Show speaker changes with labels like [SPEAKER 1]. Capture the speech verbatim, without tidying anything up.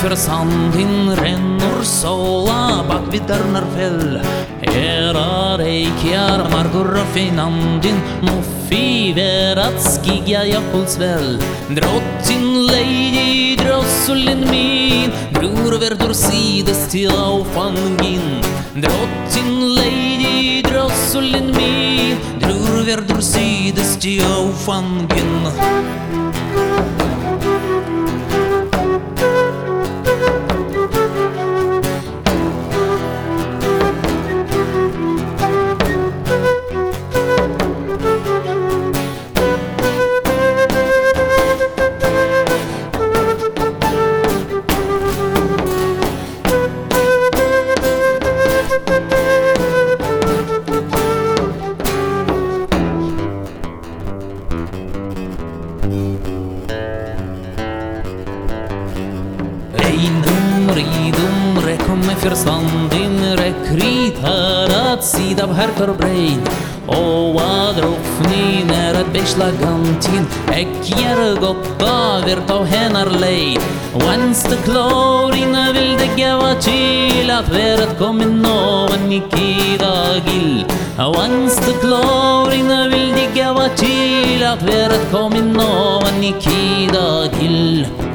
[SPEAKER 1] för sandin rennor sola bak vid Dörnarfell. Era reikjar margur och finandin muffi veratskiga jakkulsväll. Drottin lady drossulin min drur verdur sides till aufangin. Drottin lady drossulin min drur verdur sides till aufangin. Einum ridum rekomme för sandin rekritar att sida av härkar brein. Och adrofni när ett beslagantin äckjar goppa virt av hennar lej. Once the glorina vill det gava till att väret kommer någon i kidagil. Once the glorina vill det gava till att väret kommer någon i kidagil.